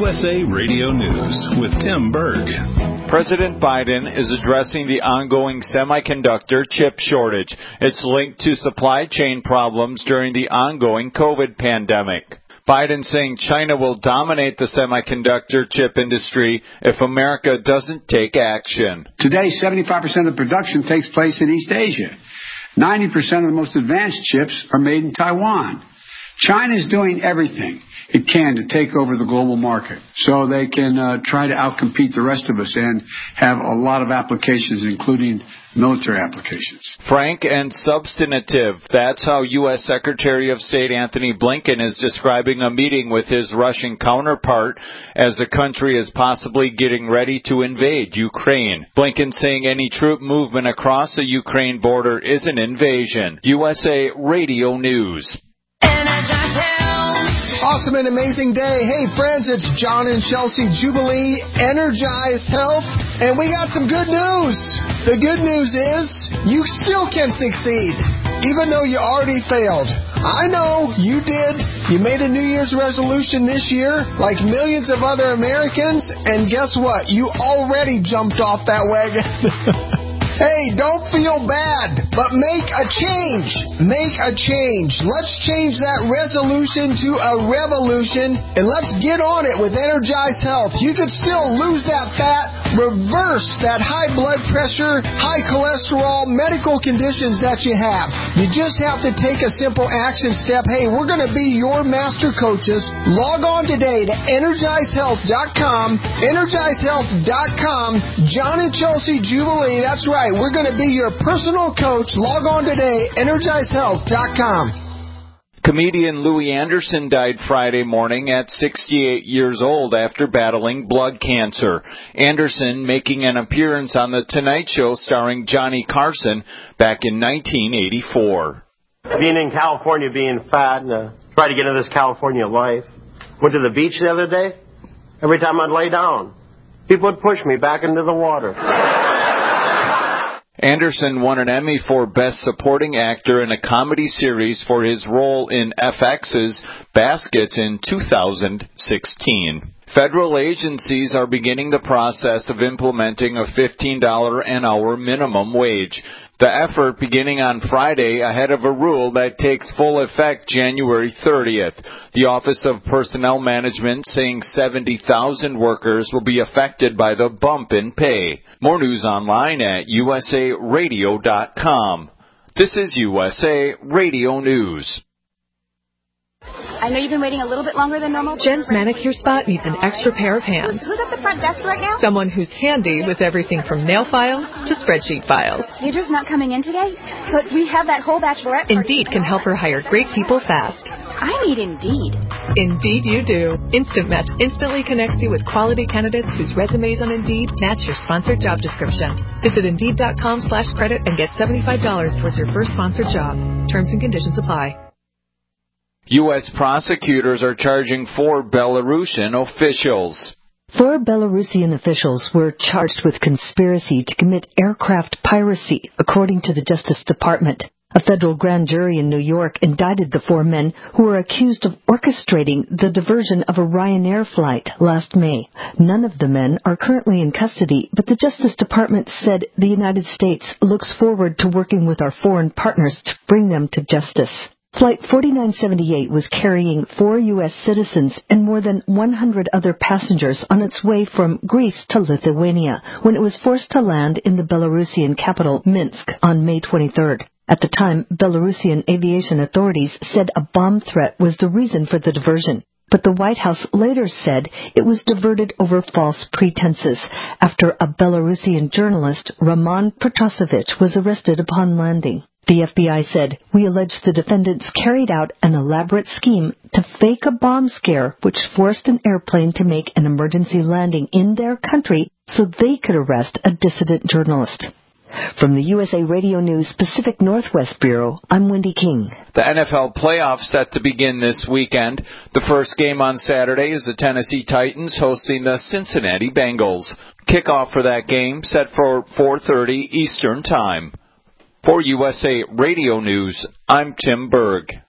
USA Radio News with Tim Berg. President Biden is addressing the ongoing semiconductor chip shortage. It's linked to supply chain problems during the ongoing COVID pandemic. Biden saying China will dominate the semiconductor chip industry if America doesn't take action. Today, 75% of the production takes place in East Asia. 90% of the most advanced chips are made in Taiwan. China is doing everything it can to take over the global market so they can try to outcompete the rest of us and have a lot of applications, including military applications. Frank and substantive. That's how U.S. Secretary of State Anthony Blinken is describing a meeting with his Russian counterpart as the country is possibly getting ready to invade Ukraine. Blinken saying any troop movement across the Ukraine border is an invasion. USA Radio News. Awesome and amazing day. Hey, friends, it's John and Chelsea Jubilee, Energized Health, and we got some good news. The good news is you still can succeed, even though you already failed. I know you did. You made a New Year's resolution this year, like millions of other Americans, and guess what? You already jumped off that wagon. Hey, don't feel bad, but make a change. Make a change. Let's change that resolution to a revolution, and let's get on it with Energized Health. You can still lose that fat, reverse that high blood pressure, high cholesterol, medical conditions that you have. You just have to take a simple action step. Hey, we're going to be your master coaches. Log on today to EnergizedHealth.com, EnergizedHealth.com, John and Chelsea Jubilee. That's right. We're going to be your personal coach. Log on today, EnergizedHealth.com. Comedian Louis Anderson died Friday morning at 68 years old after battling blood cancer. Anderson making an appearance on The Tonight Show starring Johnny Carson back in 1984. Being in California, being fat, and try to get into this California life. Went to the beach the other day. Every time I'd lay down, people would push me back into the water. Anderson won an Emmy for Best Supporting Actor in a Comedy Series for his role in FX's Baskets in 2016. Federal agencies are beginning the process of implementing a $15 an hour minimum wage. The effort beginning on Friday ahead of a rule that takes full effect January 30th. The Office of Personnel Management saying 70,000 workers will be affected by the bump in pay. More news online at usaradio.com. This is USA Radio News. I know you've been waiting a little bit longer than normal. Jen's manicure spot needs an extra pair of hands. Who's at the front desk right now? Someone who's handy with everything from nail files to spreadsheet files. Deirdre's not coming in today, but we have that whole bachelorette party. Indeed can help her hire great people fast. I need Indeed. Indeed you do. Instant Match instantly connects you with quality candidates whose resumes on Indeed match your sponsored job description. Visit Indeed.com/credit and get $75 towards your first sponsored job. Terms and conditions apply. U.S. prosecutors are charging 4 Belarusian officials. 4 Belarusian officials were charged with conspiracy to commit aircraft piracy, according to the Justice Department. A federal grand jury in New York indicted the 4 men who were accused of orchestrating the diversion of a Ryanair flight last May. None of the men are currently in custody, but the Justice Department said the United States looks forward to working with our foreign partners to bring them to justice. Flight 4978 was carrying 4 U.S. citizens and more than 100 other passengers on its way from Greece to Lithuania when it was forced to land in the Belarusian capital, Minsk, on May 23rd. At the time, Belarusian aviation authorities said a bomb threat was the reason for the diversion. But the White House later said it was diverted over false pretenses after a Belarusian journalist, Roman Protasevich, was arrested upon landing. The FBI said, "We allege the defendants carried out an elaborate scheme to fake a bomb scare which forced an airplane to make an emergency landing in their country so they could arrest a dissident journalist." From the USA Radio News Pacific Northwest Bureau, I'm Wendy King. The NFL playoffs set to begin this weekend. The first game on Saturday is the Tennessee Titans hosting the Cincinnati Bengals. Kickoff for that game set for 4:30 Eastern Time. For USA Radio News, I'm Tim Berg.